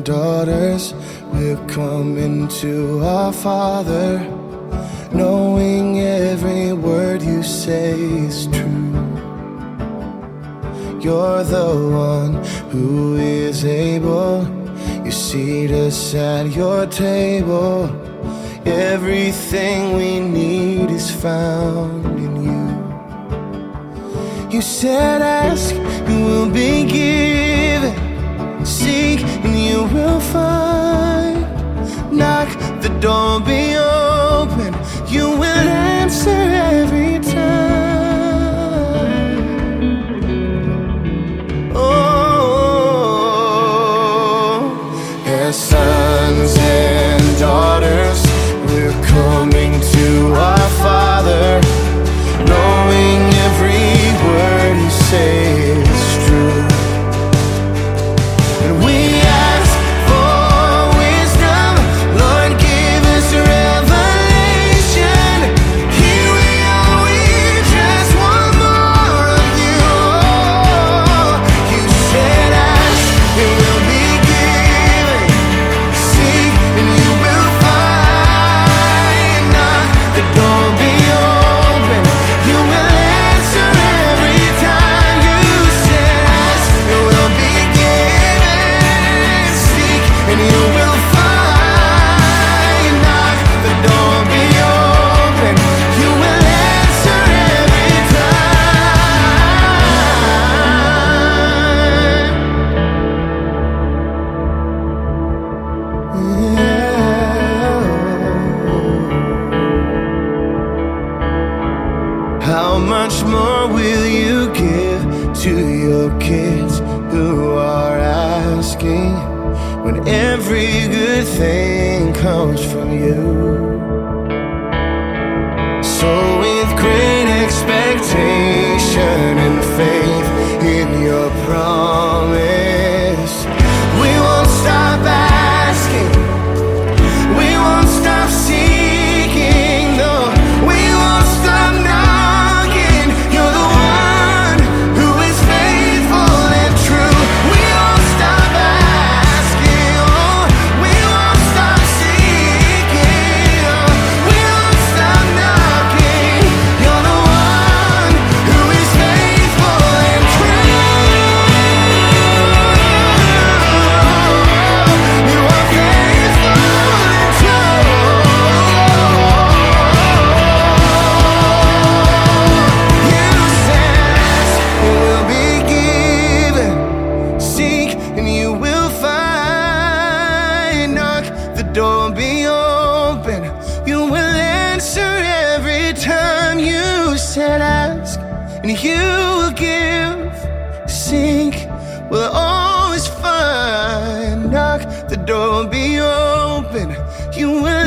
and daughters, we're coming to our Father, knowing every word you say is true. You're the one who is able. You seat us at your table. Everything we need is found in you. You said ask, you will be given. Seek and you will find. Knock, the door will be open. You will answer every time. Oh, as sons and daughters, we're coming to our Father, knowing every word you say is true. And we ask for wisdom, Lord, give us revelation. Here we are, we just want more of you. You said ask, it will be given. Seek and you will find. Knock, the door will be open. You will answer every time. You said ask, it will be given. Seek and you will find. Knock, the door will be open. You will answer every time. How much more will you give to your kids who are asking, when every good thing comes from you? So with great expectation and faith in your promise, we won't stop asking, we won't stop seeking, no, we won't stop knocking. You're the one who is faithful and true. We won't stop asking, oh, we won't stop seeking, oh, we won't stop knocking. You're the one who is faithful and true. You are faithful and true. You said ask, it will be given. Seek and you will find. Knock, the door will be open. You will answer every time. You said ask and you will give. Seek, will always find. Knock, the door will be open. You will